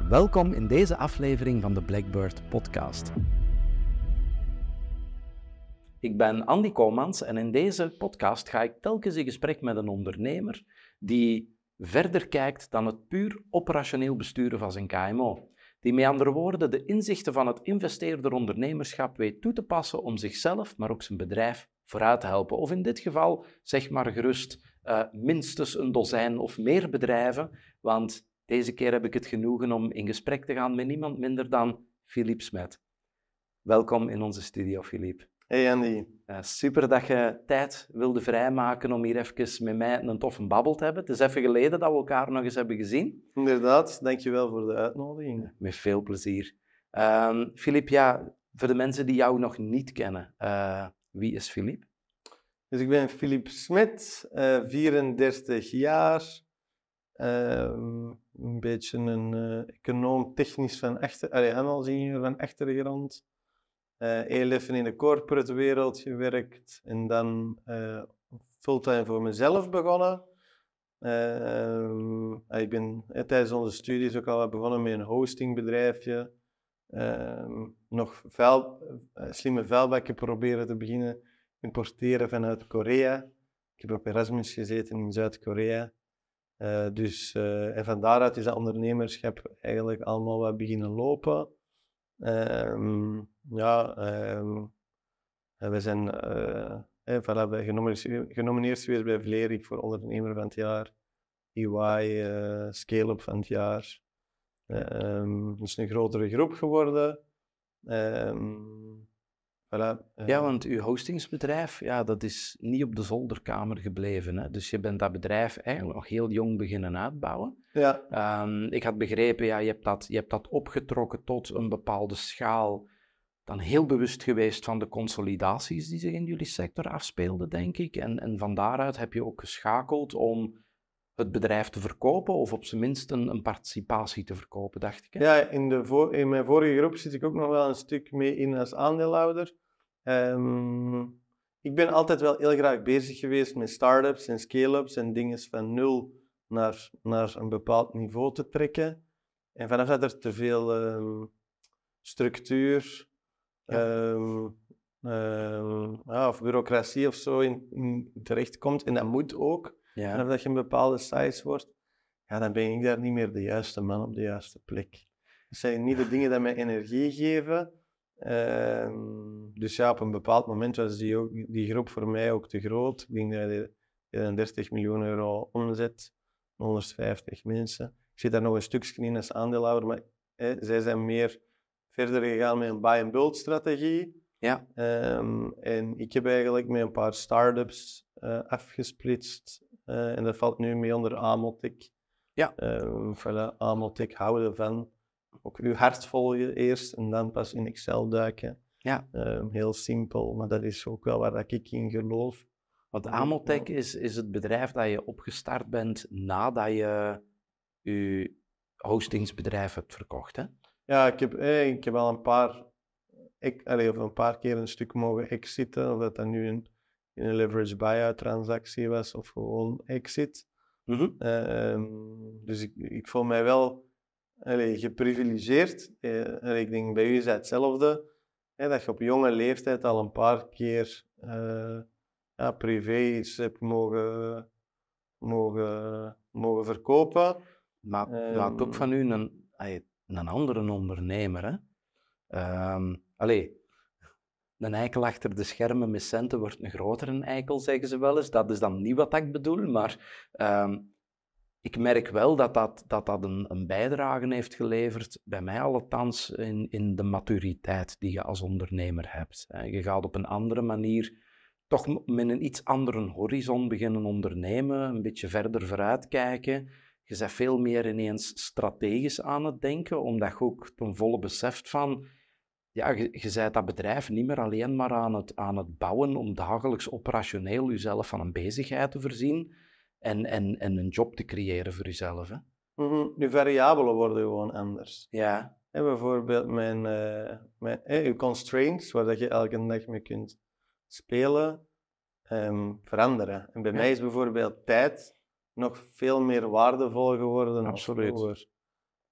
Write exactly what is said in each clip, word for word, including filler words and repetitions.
Welkom in deze aflevering van de Blackbird podcast. Ik ben Andy Komans en in deze podcast ga ik telkens in gesprek met een ondernemer die verder kijkt dan het puur operationeel besturen van zijn K M O. Die met andere woorden de inzichten van het investeerder ondernemerschap weet toe te passen om zichzelf, maar ook zijn bedrijf vooruit te helpen. Of in dit geval, zeg maar gerust, uh, minstens een dozijn of meer bedrijven, want deze keer heb ik het genoegen om in gesprek te gaan met niemand minder dan Philippe Smet. Welkom in onze studio, Philippe. Hey Andy. Uh, super dat je tijd wilde vrijmaken om hier even met mij een toffe babbel te hebben. Het is even geleden dat we elkaar nog eens hebben gezien. Inderdaad, dankjewel voor de uitnodiging. Met veel plezier. Uh, Philippe, ja, voor de mensen die jou nog niet kennen, uh, wie is Philippe? Dus ik ben Philippe Smet, uh, vierendertig jaar. Uh, een beetje een uh, econoom technisch van achter, allee, handelsingenieur van achtergrond. Uh, heel even in de corporate wereld gewerkt en dan uh, fulltime voor mezelf begonnen. Uh, ik ben uh, tijdens onze studies ook al begonnen met een hostingbedrijfje. Uh, nog vuil, uh, slimme vuilbakken proberen te beginnen importeren vanuit Korea. Ik heb op Erasmus gezeten in Zuid-Korea. Uh, dus, uh, en van daaruit is dat ondernemerschap eigenlijk allemaal wat beginnen lopen. Uh, ja, uh, we zijn uh, eh, voilà, genomineerd, genomineerd geweest bij Vlerik voor ondernemer van het jaar. E Y, uh, Scale-up van het jaar. Um, het is een grotere groep geworden. Um, voilà, uh. Ja, want uw hostingsbedrijf, ja, dat is niet op de zolderkamer gebleven. Hè? Dus je bent dat bedrijf eigenlijk nog heel jong beginnen uitbouwen. Ja. Um, ik had begrepen, ja, je hebt, dat, je hebt dat opgetrokken tot een bepaalde schaal. Dan heel bewust geweest van de consolidaties die zich in jullie sector afspeelden, denk ik. En, en van daaruit heb je ook geschakeld om het bedrijf te verkopen, of op zijn minst een, een participatie te verkopen, dacht ik. Hè? Ja, in, de vo- in mijn vorige groep zit ik ook nog wel een stuk mee in als aandeelhouder. Um, ik ben altijd wel heel graag bezig geweest met start-ups en scale-ups en dingen van nul naar, naar een bepaald niveau te trekken. En vanaf dat er te veel um, structuur ja. um, um, ja, of bureaucratie of zo in, in terechtkomt, en dat moet ook, Ja. vanaf dat je een bepaalde size wordt, ja, dan ben ik daar niet meer de juiste man op de juiste plek. Dat zijn niet de dingen die mij energie geven. Uh, dus ja, op een bepaald moment was die, ook, die groep voor mij ook te groot. Ik denk dat je eenendertig miljoen euro omzet, honderdvijftig mensen. Ik zit daar nog een stukje in als aandeelhouder, maar eh, zij zijn meer verder gegaan met een buy-and-build strategie. Ja. Um, en ik heb eigenlijk met een paar start-ups uh, afgesplitst. Uh, en dat valt nu mee onder Amotech. Ja. Um, voilà, Amotech houden van ook uw hart volgen eerst en dan pas in Excel duiken. Ja. Um, heel simpel, maar dat is ook wel waar ik in geloof. Want Amotech is, is het bedrijf dat je opgestart bent nadat je je hostingsbedrijf hebt verkocht, hè? Ja, ik heb, eh, ik heb al een paar, ik, allee, of een paar keer een stuk mogen exiten, of dat dat nu een, een leverage buyout transactie was of gewoon exit. Mm-hmm. Um, dus ik, ik voel mij wel allee, geprivilegeerd. Uh, allee, ik denk bij u is dat hetzelfde. Hè, dat je op jonge leeftijd al een paar keer uh, ja, privé iets hebt mogen, mogen, mogen verkopen. Maar um, maakt ook van u een, een andere ondernemer, hè? Um, allee, een eikel achter de schermen met centen wordt een grotere eikel, zeggen ze wel eens. Dat is dan niet wat ik bedoel, maar um, ik merk wel dat dat, dat, dat een, een bijdrage heeft geleverd, bij mij althans, in, in de maturiteit die je als ondernemer hebt. Je gaat op een andere manier, toch met een iets andere horizon beginnen ondernemen, een beetje verder vooruitkijken. Je bent veel meer ineens strategisch aan het denken, omdat je ook ten volle beseft van, ja, je, je bent dat bedrijf niet meer alleen maar aan het, aan het bouwen om dagelijks operationeel jezelf van een bezigheid te voorzien en, en, en een job te creëren voor jezelf. Hè? Mm-hmm. De variabelen worden gewoon anders. Ja. En bijvoorbeeld mijn, uh, mijn eh, uw constraints, waar dat je elke dag mee kunt spelen, um, veranderen. En bij ja. mij is bijvoorbeeld tijd nog veel meer waardevol geworden dan vroeger.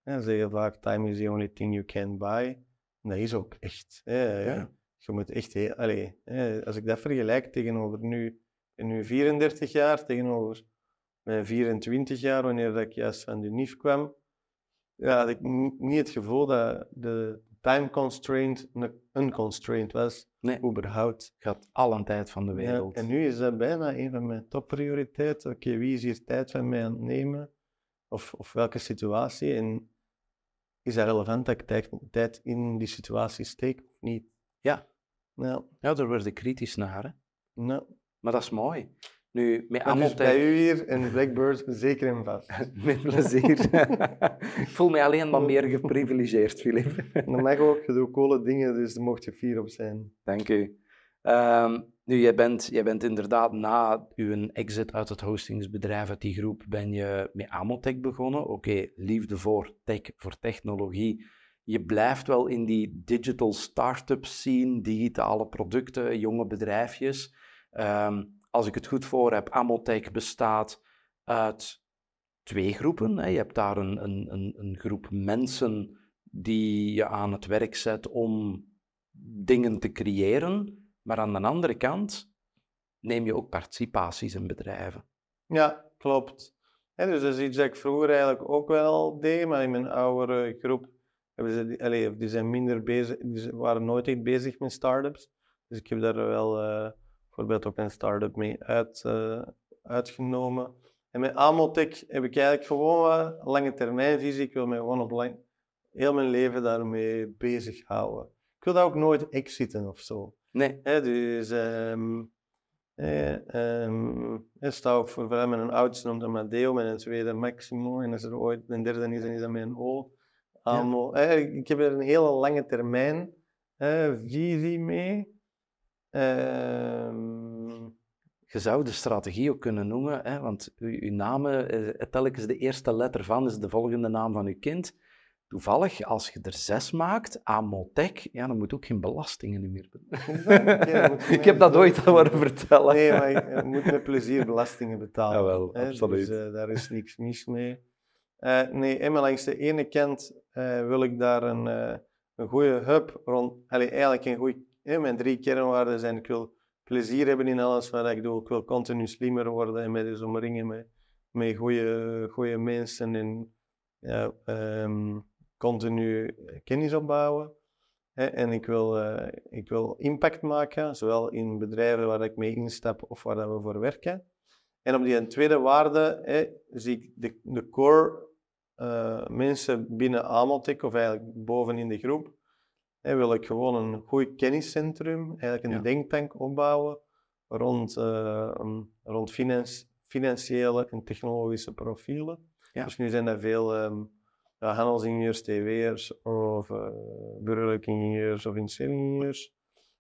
Hè, ze zeggen vaak, time is the only thing you can buy. En dat is ook echt. Hè. Ja. Je moet echt heel, allee, hè, als ik dat vergelijk tegenover nu, ik ben nu vierendertig jaar, tegenover mijn vierentwintig jaar, wanneer dat ik juist van de N I F kwam, ja, had ik n- niet het gevoel dat de time constraint een unconstrained was, Nee, überhaupt. gaat alle tijd van de Ja, wereld. en nu is dat bijna een van mijn topprioriteiten. Oké, wie is hier tijd van mij aan het nemen? Of, of welke situatie? En is dat relevant dat ik tijd, tijd in die situatie steek of niet? Ja. Nou, Ja, daar word ik kritisch naar. Hè. nou. Maar dat is mooi. Nu, met Maar dus Amotech... bij u hier in Blackbird zeker en vast. Met plezier. Ik voel mij alleen maar meer geprivilegeerd, Filip. Dat mag ook, je doet coole dingen, dus daar mocht je fier op zijn. Dank u. Um, nu, jij bent, jij bent inderdaad na uw exit uit het hostingsbedrijf, uit die groep, ben je met Amotech begonnen. Oké, okay, liefde voor tech, voor technologie. Je blijft wel in die digital start-up scene, digitale producten, jonge bedrijfjes. Um, als ik het goed voor heb, Amotech bestaat uit twee groepen. Hè. Je hebt daar een, een, een, een groep mensen die je aan het werk zet om dingen te creëren. Maar aan de andere kant neem je ook participaties in bedrijven. Ja, klopt. He, dus dat is iets dat ik vroeger eigenlijk ook wel deed, maar in mijn oudere groep hebben ze, die, allez, die zijn minder bezig, die waren nooit echt bezig met start-ups. Dus ik heb daar wel uh, bijvoorbeeld ook een start-up mee uit, uh, uitgenomen. En met Amotech heb ik eigenlijk gewoon een lange termijnvisie. Ik wil me gewoon op lang, heel mijn leven daarmee bezighouden. Ik wil dat ook nooit exiten of zo. Nee. He, dus um, eh, um, ik sta ook voor vooral met een oudste noemt Amadeo, met een tweede Maximo. En als er ooit een derde is, dan is dat met een O. Amo. Ja. Eh, ik heb er een hele lange termijn eh, visie mee. Um, Je zou de strategie ook kunnen noemen, hè, want uw, uw naam, eh, telkens de eerste letter van is de volgende naam van uw kind. Toevallig, als je er zes maakt, Amotech, ja, dan moet ook geen belastingen meer betalen. Ja, ik heb dat ooit al horen vertellen. Nee, maar je moet met plezier belastingen betalen. Ja, wel, hè? absoluut. Dus uh, daar is niks mis mee. Uh, nee, en maar langs de ene kant uh, wil ik daar een, uh, een goede hub rond, allee, eigenlijk een goede, hè, mijn drie kernwaarden zijn, ik wil plezier hebben in alles wat ik doe, ik wil continu slimmer worden en met dus omringen met, met goede, goede mensen en ja, um, continu kennis opbouwen. Hè, en ik wil, uh, ik wil impact maken, zowel in bedrijven waar ik mee instap of waar dat we voor werken. En op die tweede waarde hè, zie ik de, de core uh, mensen binnen Amotech, of eigenlijk bovenin de groep, hè, wil ik gewoon een goed kenniscentrum, eigenlijk een ja. denktank opbouwen rond, uh, um, rond finance, financiële en technologische profielen. Ja. Dus nu zijn er veel um, ja, handelsingenieurs, T W'ers of uh, burgerlijke ingenieurs of industrieel-ingenieurs.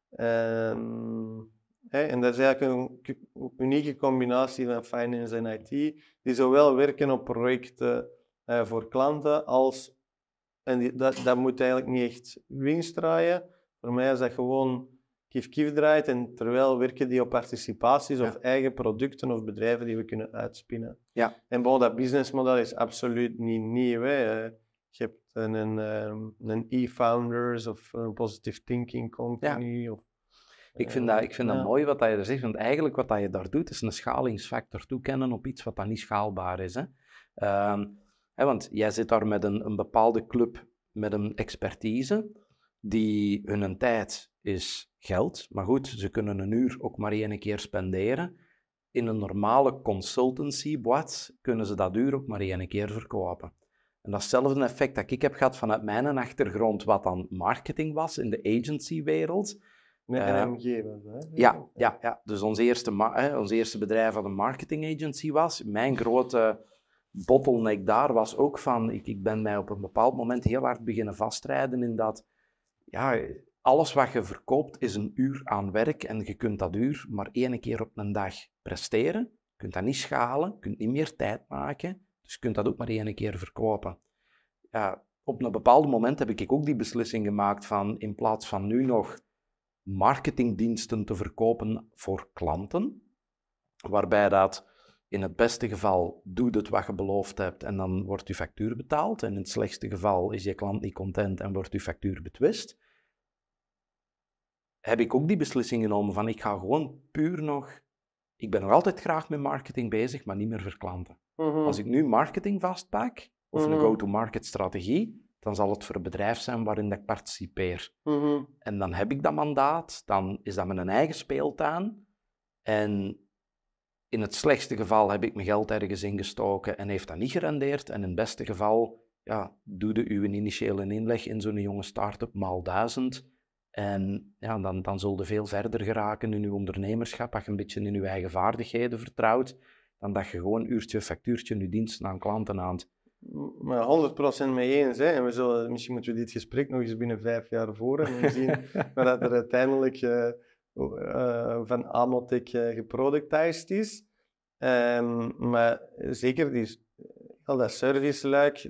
Um, He, en dat is eigenlijk een unieke combinatie van finance en I T, die zowel werken op projecten uh, voor klanten als, en die, dat, dat moet eigenlijk niet echt winst draaien. Voor mij is dat gewoon kif-kif draait en terwijl werken die op participaties ja. of eigen producten of bedrijven die we kunnen uitspinnen. Ja. En bon, dat businessmodel is absoluut niet nieuw. Hè. Je hebt een, een, een e-founders of een positive thinking company. Ja. Of, Ik vind dat, ik vind dat ja. mooi wat je er zegt, want eigenlijk wat je daar doet, is een schalingsfactor toekennen op iets wat dan niet schaalbaar is. Hè? Um, hè, want jij zit daar met een, een bepaalde club met een expertise, die hun tijd is geld, maar goed, ze kunnen een uur ook maar één keer spenderen. In een normale consultancy-boîte kunnen ze dat uur ook maar één keer verkopen. En datzelfde effect dat ik heb gehad vanuit mijn achtergrond, wat dan marketing was in de agency-wereld. Met uh, N M G was dat, hè? Ja, ja, ja, dus ons eerste, hè, ons eerste bedrijf wat een marketing agency was. Mijn grote bottleneck daar was ook van, ik, ik ben mij op een bepaald moment heel hard beginnen vastrijden in dat, ja, alles wat je verkoopt is een uur aan werk en je kunt dat uur maar één keer op een dag presteren. Je kunt dat niet schalen, je kunt niet meer tijd maken, dus je kunt dat ook maar één keer verkopen. Ja, op een bepaald moment heb ik ook die beslissing gemaakt van, in plaats van nu nog marketingdiensten te verkopen voor klanten, waarbij dat in het beste geval doe het wat je beloofd hebt en dan wordt je factuur betaald. En in het slechtste geval is je klant niet content en wordt je factuur betwist. Heb ik ook die beslissing genomen van ik ga gewoon puur nog... Ik ben nog altijd graag met marketing bezig, maar niet meer voor klanten. Mm-hmm. Als ik nu marketing vastpak, of Mm-hmm. een go-to-market strategie, dan zal het voor een bedrijf zijn waarin dat ik participeer. Mm-hmm. En dan heb ik dat mandaat, dan is dat mijn eigen speeltuin. En in het slechtste geval heb ik mijn geld ergens ingestoken en heeft dat niet gerendeerd. En in het beste geval, ja, doe je uw initiële inleg in zo'n jonge start-up maal duizend. En ja, dan, dan zul je veel verder geraken in je ondernemerschap, als je een beetje in je eigen vaardigheden vertrouwt, dan dat je gewoon uurtje, factuurtje, je diensten aan klanten aan. Maar honderd procent mee eens. Hè? En we zullen, misschien moeten we dit gesprek nog eens binnen vijf jaar voeren en we zien maar dat er uiteindelijk uh, uh, van Amotech uh, geproductized is. Um, maar zeker, die, al dat serviceluik,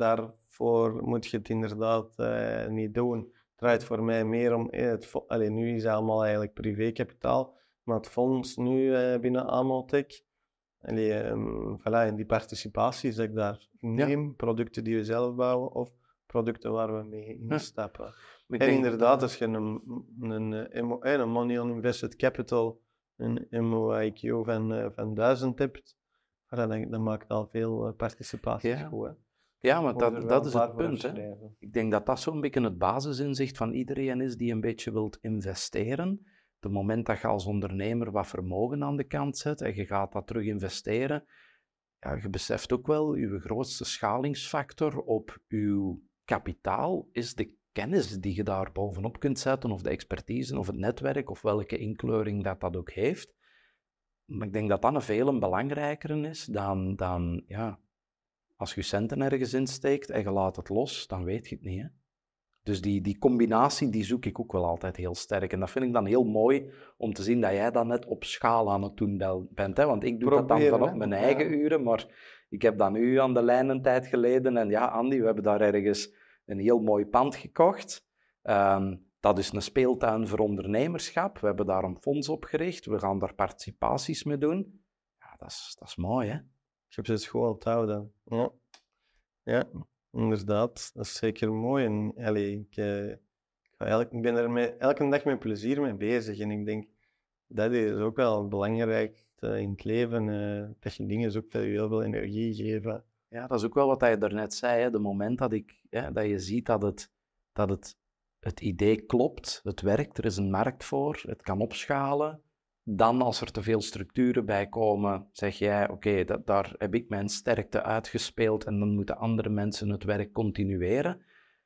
daarvoor moet je het inderdaad uh, niet doen. Het draait voor mij meer om, eh, het, allez, nu is het allemaal eigenlijk privékapitaal, maar het fonds nu uh, binnen Amotech, allee, um, voilà, en die participaties dat ik daar neem, ja. Producten die we zelf bouwen of producten waar we mee instappen. Ja. En denk... inderdaad, als je een, een, een, een Money on Invested Capital, een M O I Q van, uh, van duizend hebt, voilà, dan, dan maakt al veel uh, participaties ja. goed. Hè. Ja, maar dat, dat is het punt. Hè. Ik denk dat dat zo'n beetje het basisinzicht van iedereen is die een beetje wilt investeren. Op het moment dat je als ondernemer wat vermogen aan de kant zet en je gaat dat terug investeren, ja, je beseft ook wel, je grootste schalingsfactor op je kapitaal is de kennis die je daar bovenop kunt zetten, of de expertise, of het netwerk, of welke inkleuring dat dat ook heeft. Maar ik denk dat dat een veel belangrijker is dan, dan ja, als je centen ergens insteekt en je laat het los, dan weet je het niet. Hè? Dus die, die combinatie die zoek ik ook wel altijd heel sterk. En dat vind ik dan heel mooi om te zien dat jij dat net op schaal aan het doen bent. Hè? Want ik doe Proberen, dat dan van op mijn eigen ja. uren, maar ik heb dat nu aan de lijn een tijd geleden. En ja, Andy, we hebben daar ergens een heel mooi pand gekocht. Um, dat is een speeltuin voor ondernemerschap. We hebben daar een fonds opgericht. We gaan daar participaties mee doen. Ja, dat is, dat is mooi, hè? Ik heb ze gewoon onthouden. Ja. Ja, inderdaad. Dat is zeker mooi. En allee, ik, uh, ik, ga elk, ik ben er met, elke dag met plezier mee bezig. En ik denk, dat is ook wel belangrijk uh, in het leven. Uh, dat je dingen zoekt die je heel veel energie geven. Ja, dat is ook wel wat je daarnet zei. Hè. De moment dat, ik, ja, dat je ziet dat, het, dat het, het idee klopt, het werkt, er is een markt voor, het kan opschalen. Dan, als er te veel structuren bij komen, zeg jij, oké, okay, daar heb ik mijn sterkte uitgespeeld en dan moeten andere mensen het werk continueren.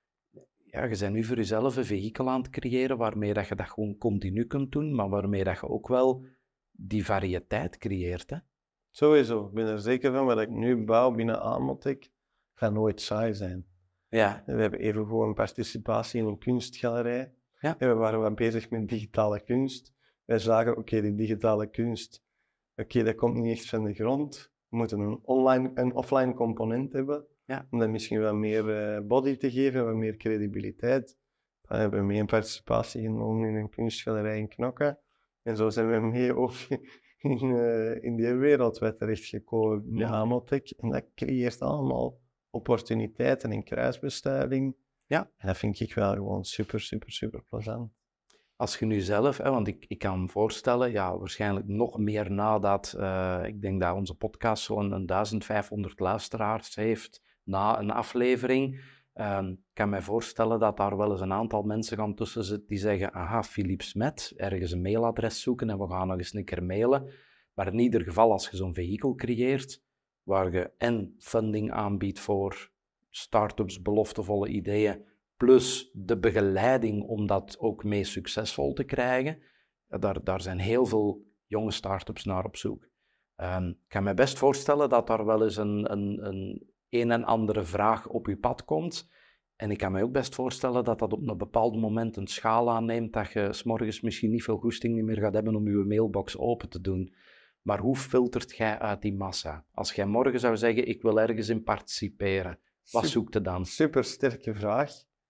Ja, je bent nu voor jezelf een vehikel aan het creëren waarmee dat je dat gewoon continu kunt doen, maar waarmee dat je ook wel die variëteit creëert. Hè? Sowieso. Ik ben er zeker van, wat ik nu bouw binnen Amotech, gaat nooit saai zijn. Ja. We hebben even gewoon participatie in een kunstgalerij. Ja. En we waren wel bezig met digitale kunst. Wij zagen, oké, okay, die digitale kunst, oké, okay, dat komt niet echt van de grond. We moeten een online en offline component hebben, ja. om dat misschien wat meer uh, body te geven, wat meer credibiliteit. Dan hebben we mee een participatie genomen in een kunstgalerij in Knokke. En zo zijn we mee ook in, uh, in die wereldwet terechtgekomen, ja. Amotech. En dat creëert allemaal opportuniteiten en kruisbestuiving. Ja. En dat vind ik wel gewoon super, super, super plezant. Als je nu zelf, hè, want ik, ik kan me voorstellen, ja, waarschijnlijk nog meer nadat, uh, ik denk dat onze podcast zo'n duizendvijfhonderd luisteraars heeft na een aflevering. Ik um, kan me voorstellen dat daar wel eens een aantal mensen gaan tussen zitten die zeggen, aha, Philippe Smet, ergens een mailadres zoeken en we gaan nog eens een keer mailen. Maar in ieder geval, als je zo'n vehikel creëert, waar je en funding aanbiedt voor start-ups, beloftevolle ideeën, plus de begeleiding om dat ook mee succesvol te krijgen, daar, daar zijn heel veel jonge start-ups naar op zoek. Um, ik kan me best voorstellen dat daar wel eens een, een, een een en andere vraag op je pad komt. En ik kan me ook best voorstellen dat dat op een bepaald moment een schaal aanneemt, dat je 's morgens misschien niet veel goesting meer gaat hebben om je mailbox open te doen. Maar hoe filtert jij uit die massa? Als jij morgen zou zeggen, ik wil ergens in participeren, wat zoekt je dan? Super sterke vraag.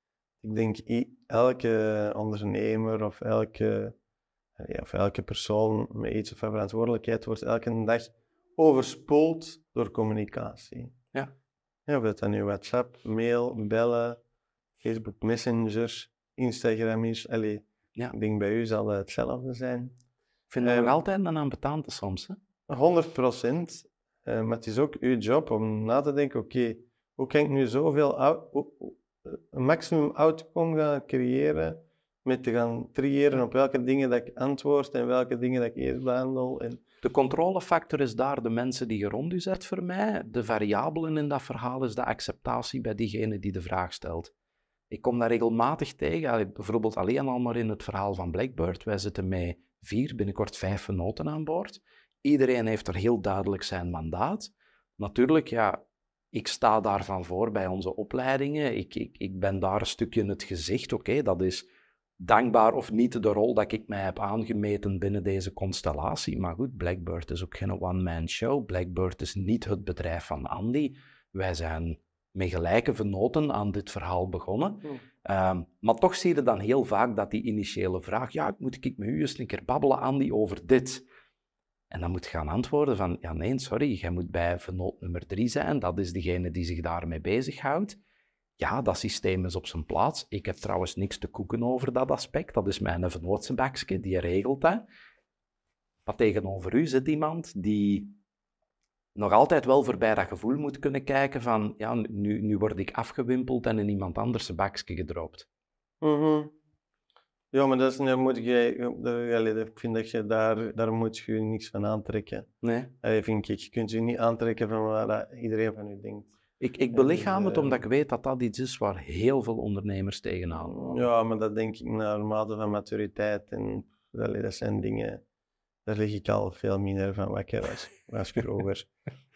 Ik denk, elke ondernemer of elke, ja, of elke persoon met iets of verantwoordelijkheid wordt elke dag overspoeld door communicatie. Ja. Ja, of dat dan nu WhatsApp, mail, bellen, Facebook Messenger, Instagram is. Allee, Ja. ik denk bij u zal het hetzelfde zijn. Ik vind dat Um, nog altijd een ambetante soms. Hè? honderd procent. Uh, maar het is ook uw job om na te denken, oké, okay, hoe kan ik nu zoveel out, een maximum outcome gaan creëren met te gaan triëren op welke dingen dat ik antwoord en welke dingen dat ik eerst behandel. En... De controlefactor is daar de mensen die je rond u zet voor mij. De variabelen in dat verhaal is de acceptatie bij diegene die de vraag stelt. Ik kom daar regelmatig tegen, bijvoorbeeld alleen al maar in het verhaal van Blackbird. Wij zitten met vier, binnenkort vijf venoten aan boord. Iedereen heeft er heel duidelijk zijn mandaat. Natuurlijk, ja, ik sta daarvan voor bij onze opleidingen. Ik, ik, ik ben daar een stukje het gezicht. Oké, okay, dat is dankbaar of niet de rol dat ik mij heb aangemeten binnen deze constellatie. Maar goed, Blackbird is ook geen one-man show. Blackbird is niet het bedrijf van Andy. Wij zijn met gelijke venoten aan dit verhaal begonnen. Hmm. Um, maar toch zie je dan heel vaak dat die initiële vraag, ja, moet ik met u eens een keer babbelen, Andy, over dit? En dan moet je gaan antwoorden van, ja nee, sorry, jij moet bij venoot nummer drie zijn, dat is degene die zich daarmee bezighoudt. Ja, dat systeem is op zijn plaats. Ik heb trouwens niks te koeken over dat aspect, dat is mijn venootsenbakske, die regelt dat. Maar tegenover u zit iemand die nog altijd wel voorbij dat gevoel moet kunnen kijken van, ja, nu, nu word ik afgewimpeld en in iemand anders zijn bakje gedropt. Mm-hmm. Ja, maar dat is, dan moet je, ik vind dat je daar, daar moet je niks van aantrekken. Nee. Dat vind ik, je kunt je niet aantrekken van wat iedereen van u denkt. Ik, ik belichaam dus, het omdat ik weet dat dat iets is waar heel veel ondernemers tegenaan. Ja, maar dat denk ik naar mate van maturiteit en dat zijn dingen, daar lig ik al veel minder van wakker was, was vroeger.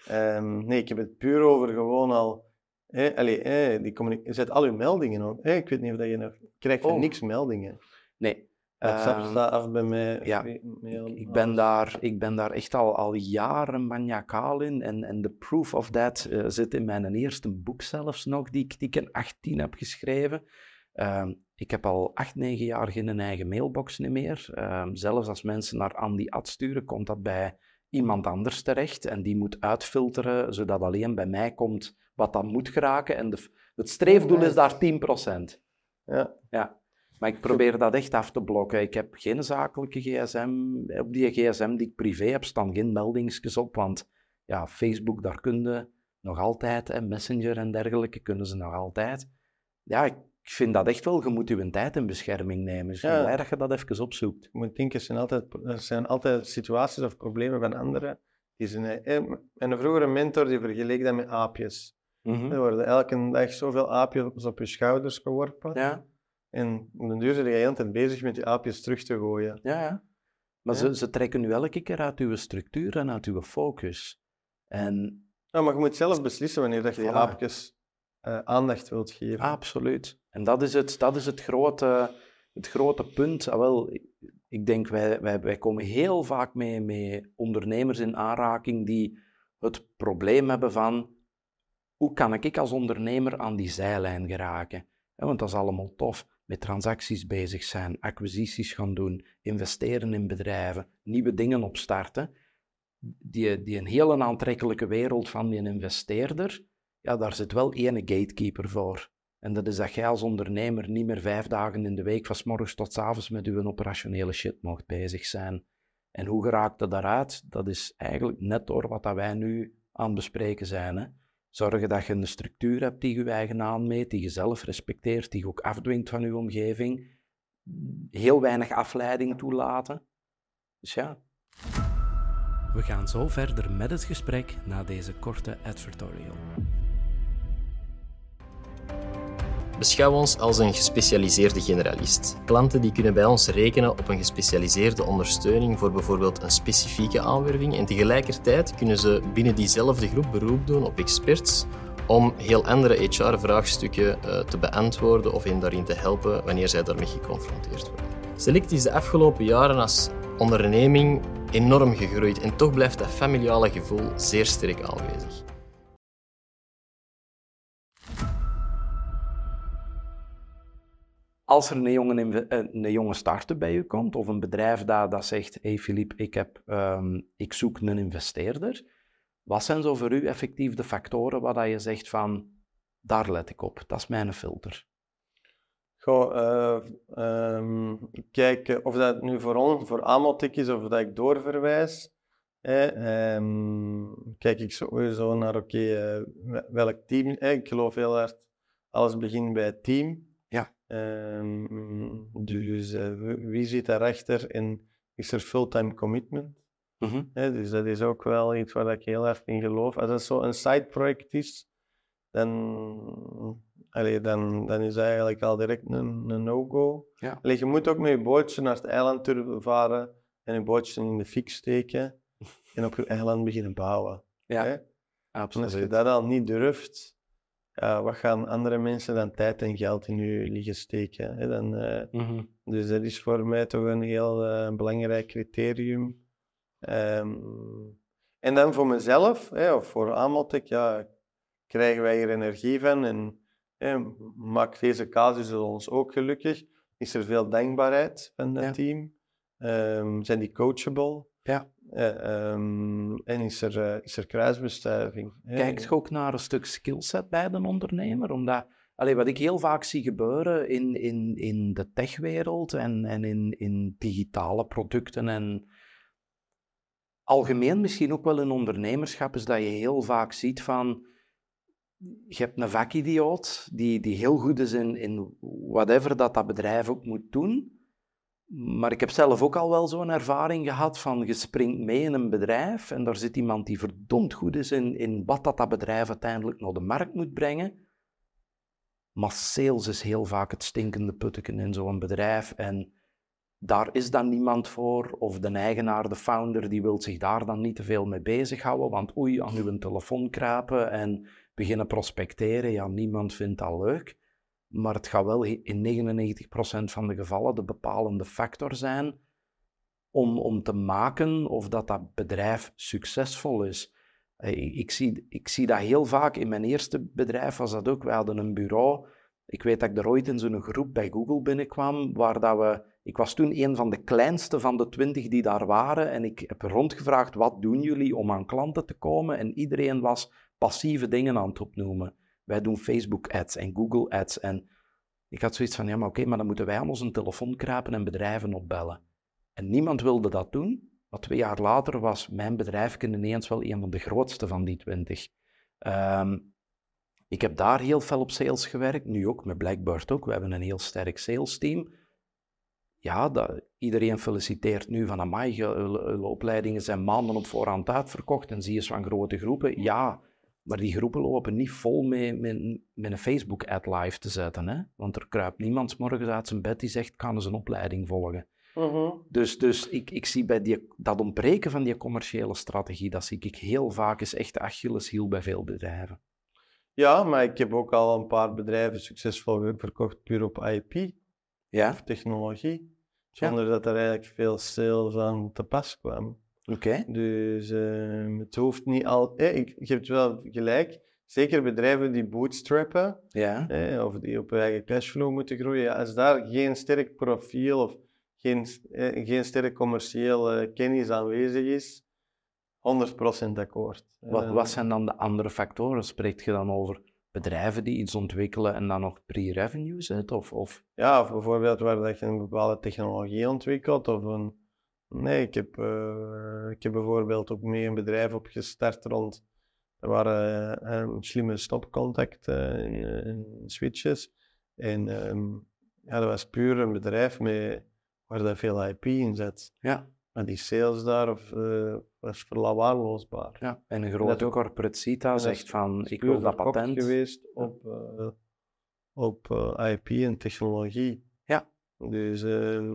um, nee, ik heb het puur over gewoon al. Hé, allee, hé, die communic- je zet al je meldingen op. Hé, ik weet niet of dat je nog krijgt van oh. niks meldingen. Nee. WhatsApp uh, staat af bij mij. Ja, mail, ik, ik, ben daar, ik ben daar echt al, al jaren maniacaal in. En, en de proof of that uh, zit in mijn eerste boek zelfs nog, die ik, die ik in achttien heb geschreven. Uh, ik heb al acht, negen jaar geen eigen mailbox meer. Uh, zelfs als mensen naar Andy Ad sturen, komt dat bij iemand anders terecht. En die moet uitfilteren, zodat alleen bij mij komt wat dat moet geraken. En de, het streefdoel is daar tien procent. Ja. Ja. Maar ik probeer dat echt af te blokken. Ik heb geen zakelijke gsm. Op die gsm die ik privé heb, staan geen meldingsjes op. Want ja, Facebook, daar kun je nog altijd. En Messenger en dergelijke kunnen ze nog altijd. Ja, ik vind dat echt wel. Je moet je tijd in bescherming nemen. Dus ik ben blij dat je dat even opzoekt. Je moet denken, er zijn altijd, er zijn altijd situaties of problemen van anderen. Die zijn, eh, en een vroegere mentor die vergeleek dat met aapjes. Mm-hmm. Er worden elke dag zoveel aapjes op je schouders geworpen. Ja. En op den duur ben je de hele tijd bezig met die aapjes terug te gooien. Ja, ja. Maar ja. Ze, ze trekken nu elke keer uit uw structuur en uit uw focus. En... Ja, maar je moet zelf beslissen wanneer dat je die voilà. aapjes uh, aandacht wilt geven. Absoluut. En dat is het, dat is het, grote, het grote punt. Ah, wel, ik denk, wij, wij, wij komen heel vaak mee, met ondernemers in aanraking die het probleem hebben van hoe kan ik als ondernemer aan die zijlijn geraken? Ja, want dat is allemaal tof. Met transacties bezig zijn, acquisities gaan doen, investeren in bedrijven, nieuwe dingen opstarten. Die, die een hele aantrekkelijke wereld van die investeerder, ja, daar zit wel ene gatekeeper voor. En dat is dat jij als ondernemer niet meer vijf dagen in de week, van 's morgens tot 's avonds, met je operationele shit mocht bezig zijn. En hoe geraakt dat daaruit? Dat is eigenlijk net door wat dat wij nu aan het bespreken zijn. Hè? Zorgen dat je een structuur hebt die je eigen aanmeet, die je zelf respecteert, die je ook afdwingt van je omgeving. Heel weinig afleiding toelaten. Dus ja. We gaan zo verder met het gesprek na deze korte advertorial. Beschouw ons als een gespecialiseerde generalist. Klanten die kunnen bij ons rekenen op een gespecialiseerde ondersteuning voor bijvoorbeeld een specifieke aanwerving en tegelijkertijd kunnen ze binnen diezelfde groep beroep doen op experts om heel andere H R-vraagstukken uh, te beantwoorden of hen daarin te helpen wanneer zij daarmee geconfronteerd worden. Select is de afgelopen jaren als onderneming enorm gegroeid en toch blijft dat familiale gevoel zeer sterk aanwezig. Als er een jonge, een jonge start-up bij u komt, of een bedrijf dat, dat zegt, hey Philippe, ik, heb, um, ik zoek een investeerder, Wat zijn zo voor u effectief de factoren waar dat je zegt van, daar let ik op, dat is mijn filter? Goh, uh, um, kijk, of dat nu voor ons, voor Amotic is, of dat ik doorverwijs, eh, um, kijk ik sowieso naar, oké, okay, uh, welk team, eh, ik geloof heel hard, alles begint bij het team. Ja. Um, dus uh, wie zit daarachter en is er fulltime commitment? Mm-hmm. Eh, dus dat is ook wel iets waar ik heel hard in geloof. Als het zo een sideproject is, dan... Allee, dan, dan is dat eigenlijk al direct een, een no-go. Ja. Allee, je moet ook met je bootje naar het eiland durven varen en je bootje in de fik steken en op je eiland beginnen bouwen. Ja, hè? absoluut. En als je dat al niet durft, uh, wat gaan andere mensen dan tijd en geld in je liggen steken? Hè? Dan, uh, Mm-hmm. Dus dat is voor mij toch een heel uh, belangrijk criterium. Um, en dan voor mezelf, hè, of voor Amotic, ja, krijgen wij hier energie van en Eh, maakt deze casus ons ook gelukkig? Is er veel dankbaarheid van dat ja. team? Um, zijn die coachable? Ja. Uh, um, en is er, uh, is er kruisbestuiving? Kijk je ook naar een stuk skillset bij de ondernemer? Omdat, allee, wat ik heel vaak zie gebeuren in, in, in de techwereld en, en in, in digitale producten en algemeen misschien ook wel in ondernemerschap, is dat je heel vaak ziet van... Je hebt een vakidioot die, die heel goed is in, in whatever dat, dat bedrijf ook moet doen. Maar ik heb zelf ook al wel zo'n ervaring gehad van je springt mee in een bedrijf en daar zit iemand die verdomd goed is in, in wat dat, dat bedrijf uiteindelijk naar de markt moet brengen. Maar sales is heel vaak het stinkende putteken in zo'n bedrijf en daar is dan niemand voor. Of de eigenaar, de founder, die wil zich daar dan niet te veel mee bezighouden, want oei, aan uw telefoon kruipen en... beginnen prospecteren, ja, niemand vindt dat leuk, maar het gaat wel in negenennegentig procent van de gevallen de bepalende factor zijn om, om te maken of dat, dat bedrijf succesvol is. Ik, ik, zie, ik zie dat heel vaak. In mijn eerste bedrijf was dat ook. We hadden een bureau. Ik weet dat ik er ooit in zo'n groep bij Google binnenkwam, waar dat we... Ik was toen een van de kleinste van de twintig die daar waren en ik heb rondgevraagd, wat doen jullie om aan klanten te komen? En iedereen was passieve dingen aan het opnoemen. Wij doen Facebook-ads en Google-ads. En ik had zoiets van, ja, maar oké, okay, maar dan moeten wij aan onze telefoon kruipen en bedrijven opbellen. En niemand wilde dat doen. Maar twee jaar later was mijn bedrijf ineens wel een van de grootste van die twintig. Um, ik heb daar heel veel op sales gewerkt, nu ook, met Blackbird ook. We hebben een heel sterk sales team. Ja, dat, iedereen feliciteert nu van, amai, de opleidingen zijn maanden op voorhand uitverkocht en zie je van grote groepen. Ja, maar die groepen lopen niet vol met, met, met een Facebook-ad live te zetten. Hè? Want er kruipt niemand 's morgens uit zijn bed die zegt, kan eens een opleiding volgen. Uh-huh. Dus, dus ik, ik zie bij die, dat ontbreken van die commerciële strategie, dat zie ik heel vaak is echt de Achilleshiel bij veel bedrijven. Ja, maar ik heb ook al een paar bedrijven succesvol verkocht puur op I P. Ja? Of technologie. Zonder ja. dat er eigenlijk veel sales aan te pas kwam. Oké. Okay. Dus uh, het hoeft niet altijd... Eh, ik, ik heb het wel gelijk. Zeker bedrijven die bootstrappen, ja. eh, of die op hun eigen cashflow moeten groeien. Als daar geen sterk profiel of geen, eh, geen sterk commerciële kennis aanwezig is, honderd procent akkoord. Wat, uh, wat zijn dan de andere factoren? Spreekt je dan over bedrijven die iets ontwikkelen en dan nog pre-revenue zit? Of, of... Ja, of bijvoorbeeld waar dat je een bepaalde technologie ontwikkelt. Of een... Nee, ik heb, uh, ik heb bijvoorbeeld ook mee een bedrijf opgestart rond... Er waren uh, um, slimme stopcontacten in, uh, in switches. En um, ja, dat was puur een bedrijf met, waar daar veel I P in zat. Ja. Maar die sales daar of, uh, was verwaarloosbaar. Ja, en een grote ook, corporate CITA zegt van, ik wil dat patent. Geweest op, uh, op uh, I P en technologie. Ja. Dus, uh,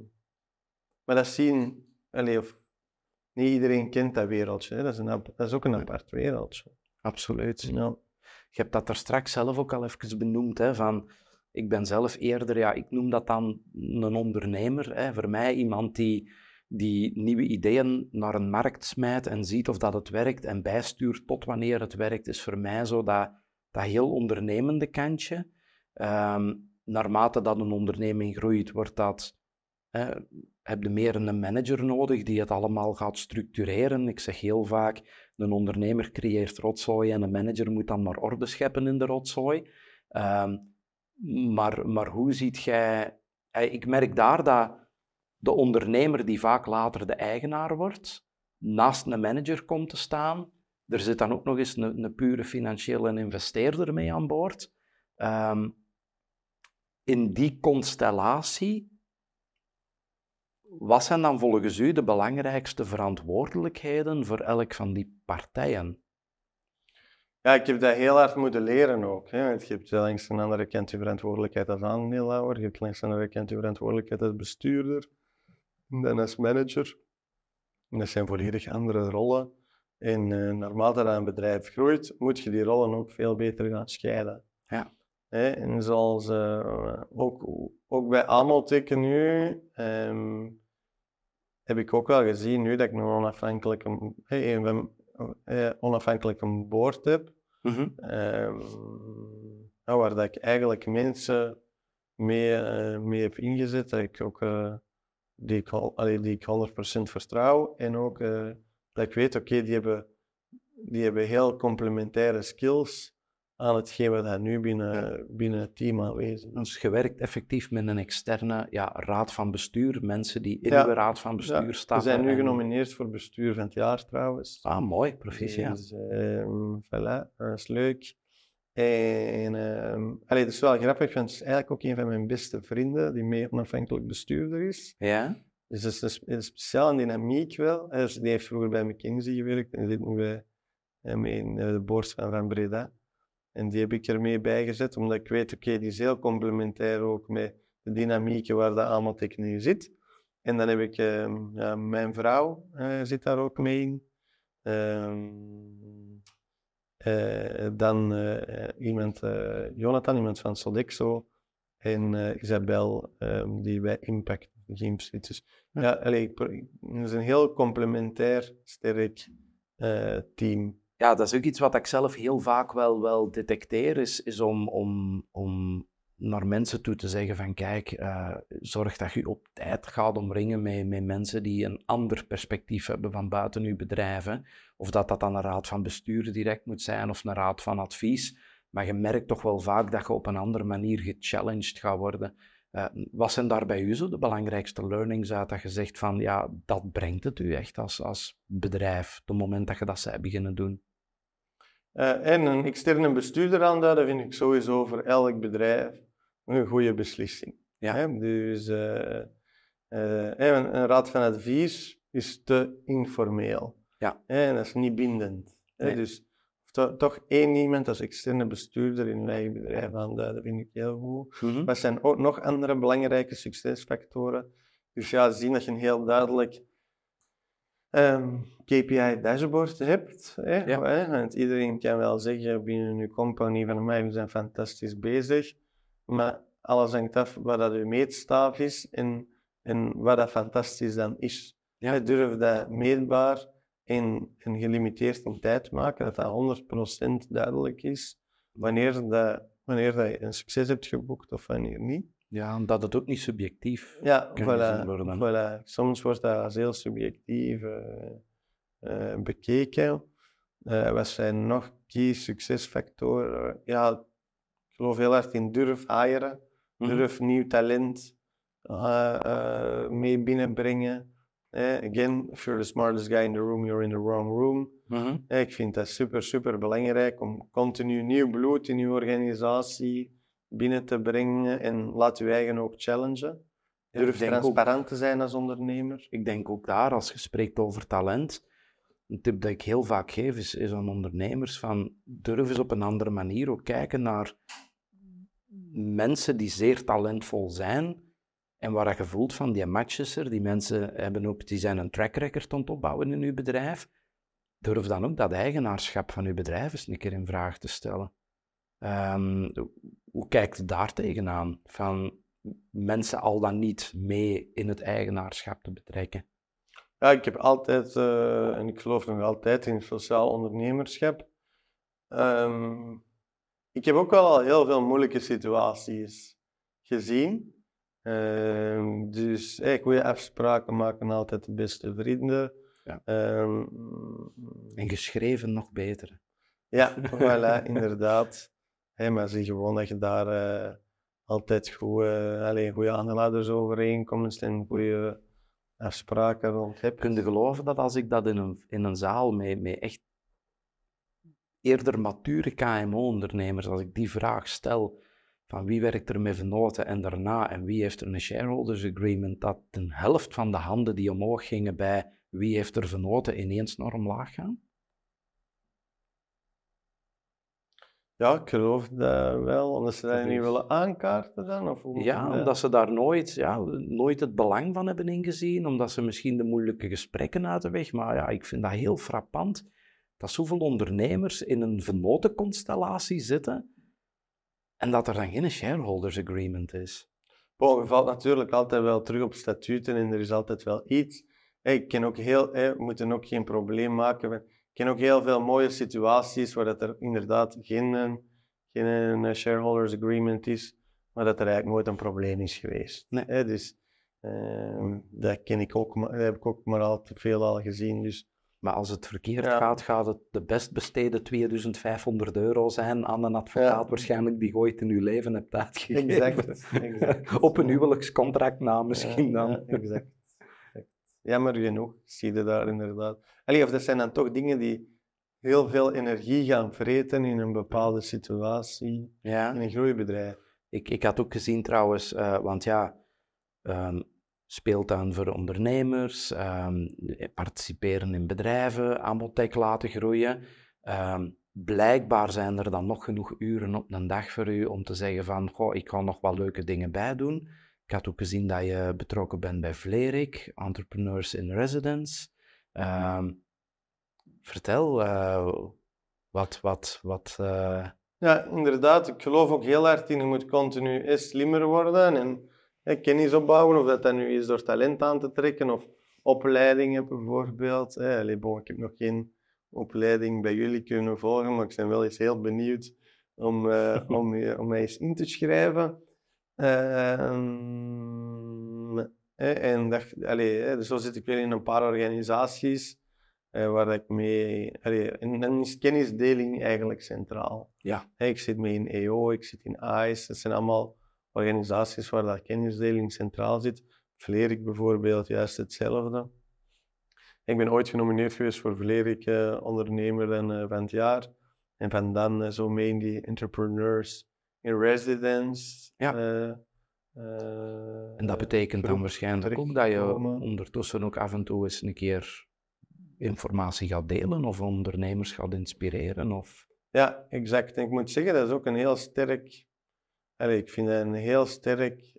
maar dat zien, allee, of, niet iedereen kent dat wereldje. Hè. Dat, is een, dat is ook een apart wereldje. Absoluut. Ja. Je hebt dat er straks zelf ook al even benoemd, hè, van... Ik ben zelf eerder, ja, ik noem dat dan een ondernemer. Hè. Voor mij iemand die, die nieuwe ideeën naar een markt smijt en ziet of dat het werkt en bijstuurt tot wanneer het werkt, is voor mij zo dat, dat heel ondernemende kantje. Um, naarmate dat een onderneming groeit, wordt dat, hè, heb je meer een manager nodig die het allemaal gaat structureren. Ik zeg heel vaak, een ondernemer creëert rotzooi en een manager moet dan maar orde scheppen in de rotzooi. Um, maar, maar hoe ziet jij... Ik merk daar dat de ondernemer die vaak later de eigenaar wordt, naast een manager komt te staan. Er zit dan ook nog eens een, een pure financiële investeerder mee aan boord. Um, in die constellatie, wat zijn dan volgens u de belangrijkste verantwoordelijkheden voor elk van die partijen? Ja, ik heb dat heel hard moeten leren ook. Hè. Je hebt langs een andere kant je verantwoordelijkheid als aandeelhouder, je hebt langs een andere kant je verantwoordelijkheid als bestuurder, en dan als manager. En dat zijn volledig andere rollen. En uh, naarmate dat een bedrijf groeit, moet je die rollen ook veel beter gaan scheiden. Ja. Hè. En zoals uh, ook, ook bij Amoltec nu, um, heb ik ook wel gezien nu dat ik een onafhankelijke, hey, een, uh, onafhankelijke board heb. Mm-hmm. Um, nou, waar dat ik eigenlijk mensen mee, uh, mee heb ingezet, dat ik ook, uh, die, ik, allee, die ik honderd procent vertrouw. En ook uh, dat ik weet, oké, okay, die, hebben, die hebben heel complementaire skills aan hetgeen wat dat nu binnen, binnen het team aanwezig is. Dus je werkt effectief met een externe ja, raad van bestuur, mensen die in ja. de raad van bestuur ja. stappen. We zijn nu en... genomineerd voor bestuur van het jaar trouwens. Ah, mooi, proficiat. Dus, um, voilà, dat is leuk. En um, allee, dat is wel grappig, want het is eigenlijk ook een van mijn beste vrienden die meer onafhankelijk bestuurder is. Ja? Dus dat is een speciale dynamiek wel. Dus die heeft vroeger bij McKinsey gewerkt en die zit nu bij, in de board van Van Breda. En die heb ik ermee bijgezet, omdat ik weet, oké, okay, die is heel complementair ook met de dynamieken waar de Amoltec nu zit. En dan heb ik, um, ja, mijn vrouw uh, zit daar ook mee in. Um, uh, dan uh, iemand, uh, Jonathan, iemand van Sodexo. En uh, Isabel, um, die bij Impact Gimp zit. Dus ja, ja allee, het is een heel complementair, sterk uh, team. Ja, dat is ook iets wat ik zelf heel vaak wel, wel detecteer, is, is om, om, om naar mensen toe te zeggen van kijk, uh, zorg dat je op tijd gaat omringen met, met mensen die een ander perspectief hebben van buiten uw bedrijven. Of dat dat dan een raad van bestuur direct moet zijn of een raad van advies. Maar je merkt toch wel vaak dat je op een andere manier gechallenged gaat worden. Uh, wat zijn daar bij u zo de belangrijkste learnings uit dat je zegt van ja, dat brengt het u echt als, als bedrijf, op het moment dat je dat zij beginnen doen? Uh, en een externe bestuurder aanduiden vind ik sowieso voor elk bedrijf een goede beslissing. Ja. Hè? Dus uh, uh, een, een raad van advies is te informeel. Ja. Hè? En dat is niet bindend. Nee. Dus to, toch één iemand als externe bestuurder in een eigen bedrijf aanduiden vind ik heel goed. Mm-hmm. Wat zijn ook nog andere belangrijke succesfactoren? Dus ja, zien dat je een heel duidelijk Um, K P I-dashboard hebt. Hè? Ja. Hè? Want iedereen kan wel zeggen binnen uw company van mij, we zijn fantastisch bezig. Maar alles hangt af wat dat uw meetstaaf is en, en wat dat fantastisch dan is. Ja. Je durft dat meetbaar en, en gelimiteerd in tijd maken, dat dat honderd procent duidelijk is wanneer, dat, wanneer dat je een succes hebt geboekt of wanneer niet. Ja, dat het ook niet subjectief ja, kan voilà, gezien worden. Voilà. Soms wordt dat als heel subjectief uh, uh, bekeken. Uh, wat zijn nog key succesfactoren? Ja, ik geloof heel hard in durf hiren, Mm-hmm. durf nieuw talent uh, uh, mee binnenbrengen. Uh, again, if you're the smartest guy in the room, you're in the wrong room. Mm-hmm. Uh, ik vind dat super, super belangrijk om continu nieuw bloed in je organisatie binnen te brengen en laat je eigen ook challengen. Ja, Durf transparant ook, te zijn als ondernemer. Ik denk ook daar, als je spreekt over talent, een tip dat ik heel vaak geef is, is aan ondernemers van durf eens op een andere manier ook kijken naar mensen die zeer talentvol zijn en waar je voelt van die matches er, die mensen hebben ook, die zijn een track record aan het opbouwen in je bedrijf. Durf dan ook dat eigenaarschap van je bedrijf eens een keer in vraag te stellen. Um, hoe kijkt je daar tegenaan? Van mensen al dan niet mee in het eigenaarschap te betrekken? Ja, ik heb altijd, uh, en ik geloof nog altijd in sociaal ondernemerschap. Um, ik heb ook wel al heel veel moeilijke situaties gezien. Uh, dus hey, goede afspraken maken altijd de beste vrienden. Ja. Uh, en geschreven nog beter. Ja, voilà, inderdaad. Hey, maar zie gewoon dat je daar uh, altijd goede, goede aandeelhouders overeenkomsten en goede afspraken rond hebt. Kun je geloven dat als ik dat in een, in een zaal met, met echt eerder mature K M O-ondernemers, als ik die vraag stel van wie werkt er met vennoten en daarna en wie heeft er een shareholders agreement, dat de helft van de handen die omhoog gingen bij wie heeft er vennoten ineens naar omlaag gaan? Ja, ik geloof dat wel, omdat ze dat niet willen aankaarten dan? Of hoe ja, omdat ze daar nooit, ja, nooit het belang van hebben ingezien, omdat ze misschien de moeilijke gesprekken uit de weg, maar ja, ik vind dat heel frappant, dat zoveel ondernemers in een vennotenconstellatie zitten en dat er dan geen shareholders agreement is. Bon, je valt natuurlijk altijd wel terug op statuten en er is altijd wel iets. Hey, ik ken ook heel, hey, we moeten ook geen probleem maken. Ik ken ook heel veel mooie situaties waar dat er inderdaad geen, geen shareholders agreement is, maar dat er eigenlijk nooit een probleem is geweest. Nee. Hey, dus uh, dat ken ik ook, dat heb ik ook maar al te veel al gezien. Dus. Maar als het verkeerd ja. gaat, gaat het de best besteden tweeduizend vijfhonderd euro zijn aan een advocaat ja. waarschijnlijk die je ooit in je leven hebt uitgegeven. Exact. exact. Op een huwelijkscontract na misschien ja, dan. Ja, exact. Jammer genoeg, zie je daar inderdaad. Allee, of dat zijn dan toch dingen die heel veel energie gaan vreten in een bepaalde situatie, ja. in een groeibedrijf. Ik, ik had ook gezien trouwens, uh, want ja, um, speeltuin voor ondernemers, um, participeren in bedrijven, Amotech laten groeien. Um, blijkbaar zijn er dan nog genoeg uren op een dag voor u om te zeggen van, goh, ik ga nog wel leuke dingen bij doen. Ik had ook gezien dat je betrokken bent bij Vlerik, Entrepreneurs in Residence. Um, vertel, uh, wat... wat, wat uh... Ja, inderdaad. Ik geloof ook heel hard in, je moet continu slimmer worden en eh, kennis opbouwen, of dat dat nu is door talent aan te trekken, of opleidingen bijvoorbeeld. Eh, allee, bon, ik heb nog geen opleiding bij jullie kunnen volgen, maar ik ben wel eens heel benieuwd om, uh, om, uh, om mij eens in te schrijven. Uh, en dat, allee, zo zit ik weer in een paar organisaties uh, waar ik mee... Allee, en dan is kennisdeling eigenlijk centraal. Ja. Hey, ik zit mee in E O, ik zit in I C E. Dat zijn allemaal organisaties waar dat kennisdeling centraal zit. Vlerik bijvoorbeeld, juist hetzelfde. Ik ben ooit genomineerd geweest voor Vlerik uh, ondernemer en, uh, van het jaar. En van dan uh, zo mee in die Entrepreneurs in Residence. Ja. Uh, uh, en dat betekent dan waarschijnlijk ook dat je komen. ondertussen ook af en toe eens een keer informatie gaat delen of ondernemers gaat inspireren? Of... Ja, exact. En ik moet zeggen, dat is ook een heel sterk... Allee, ik vind dat een heel sterk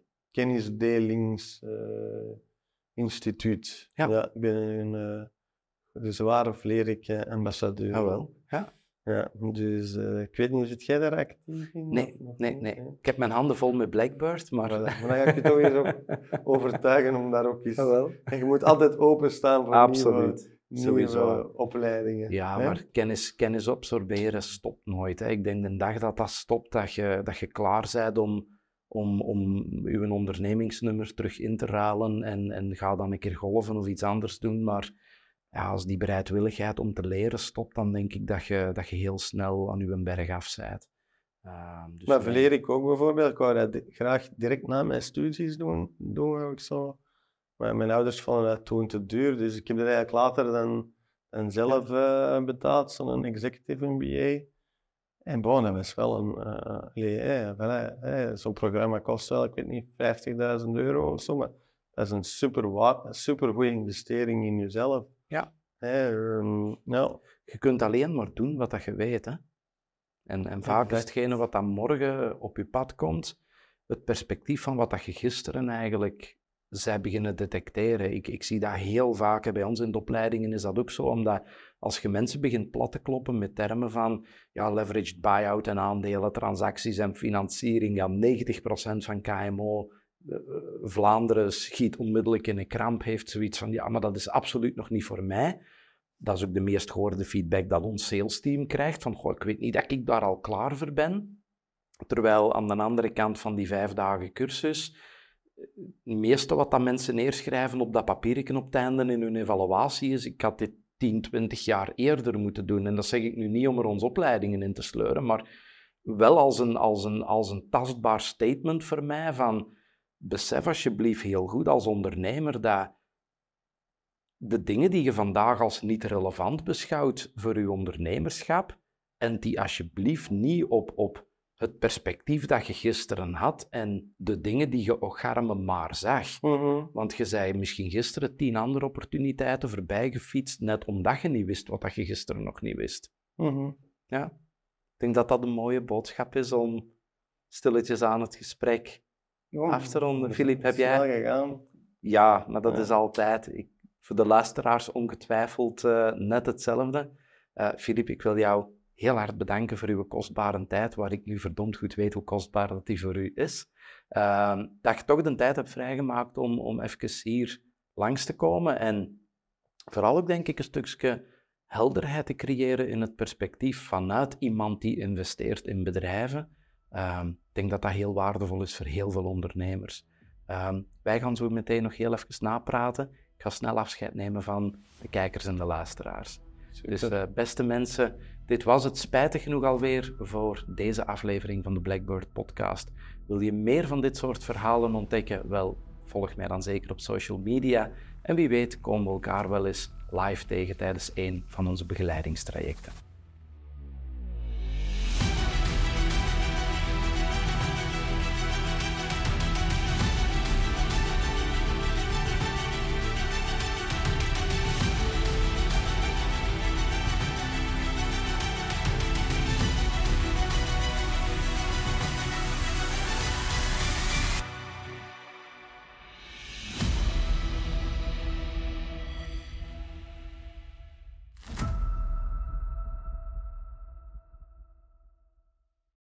kennisdelingsinstituut. Uh, ja. ja, ik ben een, uh, de zware Vlerik-ambassadeur. Ah, wel. Ja. Ja, dus uh, ik weet niet, zit jij daar actief in? Nee, nee, nee. Ik heb mijn handen vol met Blackbird, maar... Maar, maar dan ga ik je toch eens ook overtuigen om daar ook eens... Ah, wel. En je moet altijd openstaan voor Absoluut. nieuwe, nieuwe opleidingen. Ja, hè? maar kennis, kennis absorberen stopt nooit. Hè. Ik denk de dag dat dat stopt, dat je, dat je klaar bent om, om, om je ondernemingsnummer terug in te ruilen en, en ga dan een keer golven of iets anders doen, maar... Ja, als die bereidwilligheid om te leren stopt, dan denk ik dat je, dat je heel snel aan je berg af bent. Uh, dus maar verleer ik ook bijvoorbeeld, ik wou dat graag direct na mijn studies doen, doen ik zo. Maar mijn ouders vonden dat toen te duur, dus ik heb dat eigenlijk later dan, dan zelf uh, betaald, zo'n executive M B A. En bon, dat was wel een, uh, yeah, voilà, eh, zo'n programma kost wel, ik weet niet, vijftigduizend euro of zo, maar dat is een super, super goede investering in jezelf. Ja. Hey, um, nou. Je kunt alleen maar doen wat dat je weet. Hè? En, en vaak is hetgene wat dan morgen op je pad komt, het perspectief van wat dat je gisteren eigenlijk zij beginnen detecteren. Ik, ik zie dat heel vaak, bij ons in de opleidingen is dat ook zo, omdat als je mensen begint plat te kloppen met termen van ja, leveraged buyout en aandelen, transacties en financiering, ja, negentig procent van K M O... Vlaanderen schiet onmiddellijk in een kramp, heeft zoiets van, ja, maar dat is absoluut nog niet voor mij. Dat is ook de meest gehoorde feedback dat ons salesteam krijgt, van, goh, ik weet niet dat ik daar al klaar voor ben. Terwijl aan de andere kant van die vijf dagen cursus het meeste wat dat mensen neerschrijven op dat papiertje op het einde in hun evaluatie is, ik had dit tien, twintig jaar eerder moeten doen. En dat zeg ik nu niet om er onze opleidingen in te sleuren, maar wel als een, als een, als een tastbaar statement voor mij van besef alsjeblieft heel goed als ondernemer dat de dingen die je vandaag als niet relevant beschouwt voor je ondernemerschap en die alsjeblieft niet op, op het perspectief dat je gisteren had en de dingen die je ocharme maar zag. Mm-hmm. Want je zei misschien gisteren tien andere opportuniteiten voorbij gefietst, net omdat je niet wist wat dat je gisteren nog niet wist. Mm-hmm. Ja. Ik denk dat dat een mooie boodschap is om stilletjes aan het gesprek Oh, af te ronden. dat is Filip, heb snel jij... gegaan. Ja, maar dat Ja. is altijd... Ik, voor de luisteraars ongetwijfeld uh, net hetzelfde. Uh, Filip, ik wil jou heel hard bedanken voor uw kostbare tijd, waar ik nu verdomd goed weet hoe kostbaar dat die voor u is. Uh, dat je toch de tijd hebt vrijgemaakt om, om even hier langs te komen. En vooral ook, denk ik, een stukje helderheid te creëren in het perspectief vanuit iemand die investeert in bedrijven. Uh, ik denk dat dat heel waardevol is voor heel veel ondernemers. Uh, wij gaan zo meteen nog heel even napraten. Ik ga snel afscheid nemen van de kijkers en de luisteraars. Super. Dus uh, beste mensen, dit was het spijtig genoeg alweer voor deze aflevering van de Blackbird podcast. Wil je meer van dit soort verhalen ontdekken? Wel, volg mij dan zeker op social media. En wie weet komen we elkaar wel eens live tegen tijdens een van onze begeleidingstrajecten.